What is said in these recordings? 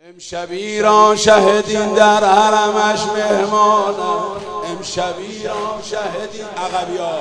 امشبی را شهدین در حرمش مهمانم، امشبی را شهدین عقبیا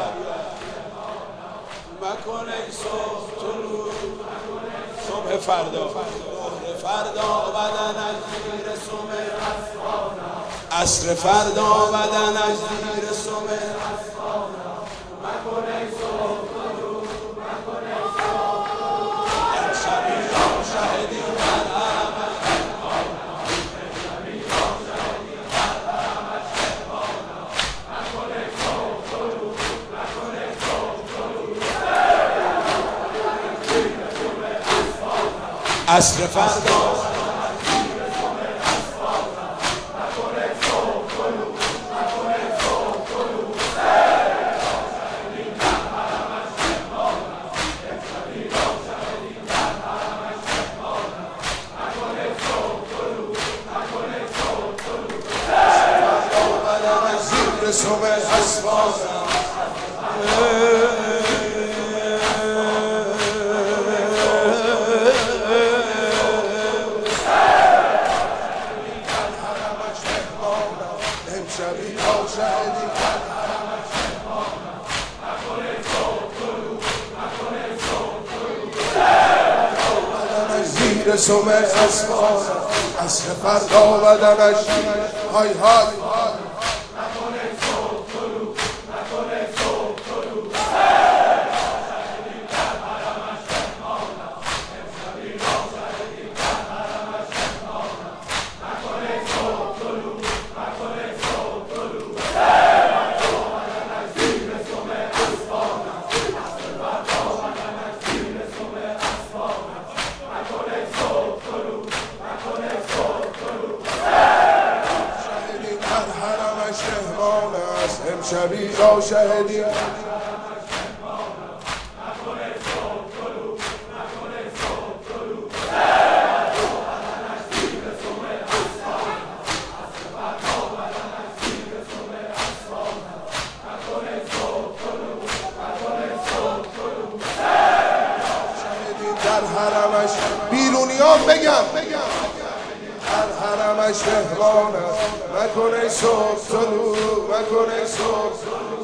مکن ای صبح طلوع، صبح فردا فردا بدنش زیر سمه، عصر فردا بدنش زیر سمه، مکن ای صبح طلوع، مکن ای صبح طلوع. امشبی را شهدین در حرمش مهمانم، امشبی را شهدین در حرمش مهمانم، مکن ای صبح طلوع، مکن ای صبح طلوع. عصر فردا صبح اسفارم امشبی را شهدین در حرمش مهمانم، مکن ای صبح طلوع، مکن ای صبح طلوع. بدنش زیر سمه اسفارم، عصر فردا بدنش های های امشبی را شهدین در حرمش بیرونیان بگم در حرمش مهمانم، مکن ای صبح طلوع، مکن ای صبح طلوع.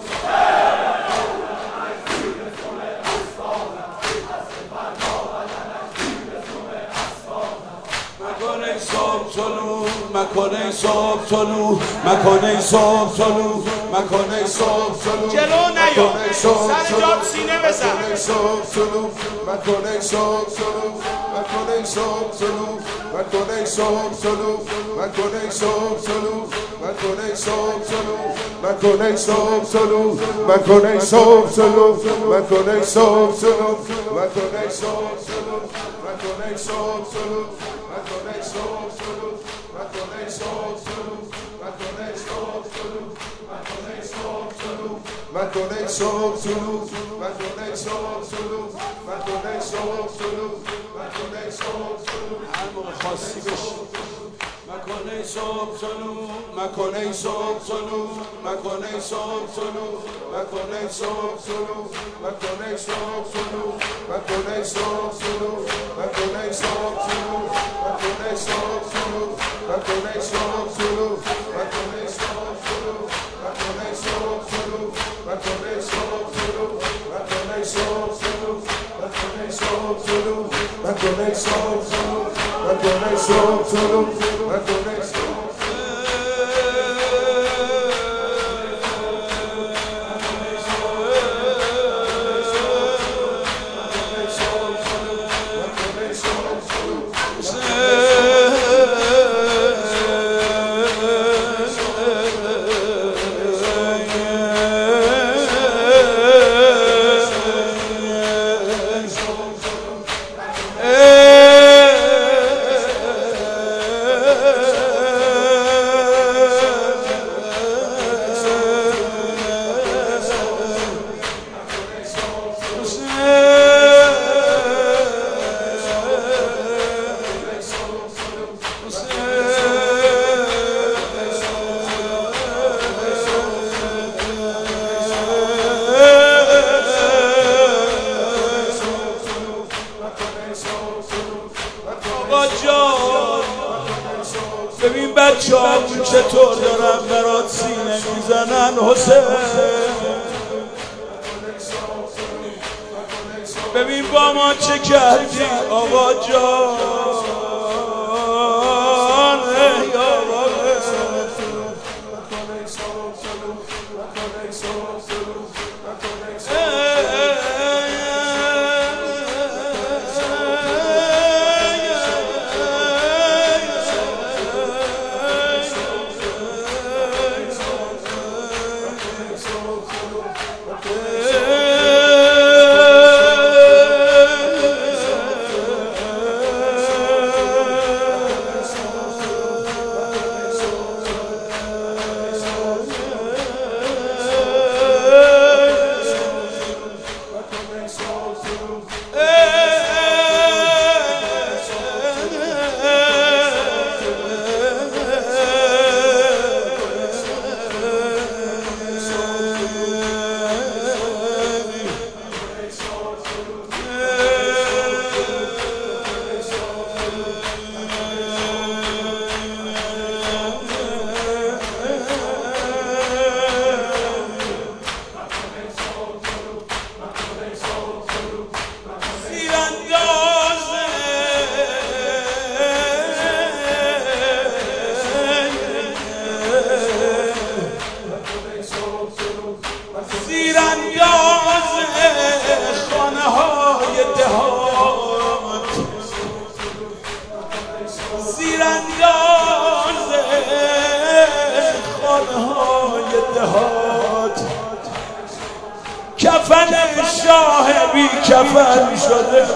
مکن ای صبح طلوع، مکن ای صبح طلوع، مکن ای صبح طلوع، مکن ای صبح طلوع. جلو نیا، سر جات سینه بزن. مکن ای صبح طلوع، مکن ای صبح طلوع، مکن ای صبح طلوع، مکن ای صبح طلوع، مکن ای صبح طلوع، مکن ای صبح طلوع، مکن ای صبح طلوع، مکن ای صبح طلوع، مکن ای صبح طلوع، مکن ای صبح طلوع، مکن ای صبح طلوع، مکن ای صبح طلوع، مکن ای صبح طلوع، مکن ای صبح طلوع، مکن ای صبح طلوع، مکن ای صبح طلوع، مکن ای صبح طلوع، مکن ای صبح طلوع، مکن ای صبح طلوع. هر موقع خاصی بشی مکن ای صبح طلوع، مکن ای صبح طلوع، مکن ای صبح طلوع، مکن ای صبح طلوع، مکن ای صبح طلوع، مکن ای صبح طلوع، مکن ای صبح طلوع، مکن ای صبح طلوع، مکن ای صبح طلوع، مکن ای صبح طلوع، مکن ای صبح طلوع، مکن ای صبح طلوع، مکن ای صبح طلوع، مکن ای صبح طلوع، مکن ای صبح طلوع، مکن ای صبح طلوع، مکن ای صبح. بچه‌ها چطور دارن برات سینه میزنن حسین؟ ببین با ما چه کردی آقا جان، ای آقا کفن شاه بی کفن شده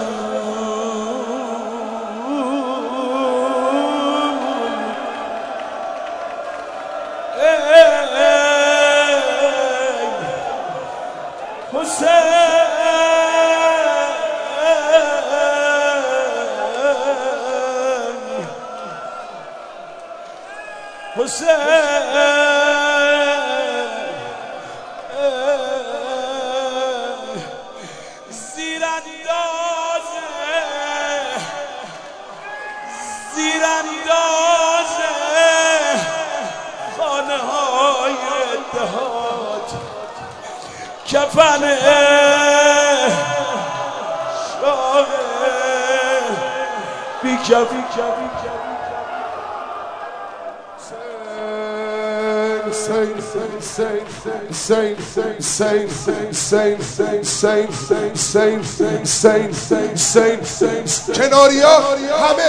زیراندازه خانه های اتحاد کفن شاه بی کفی کناریا همه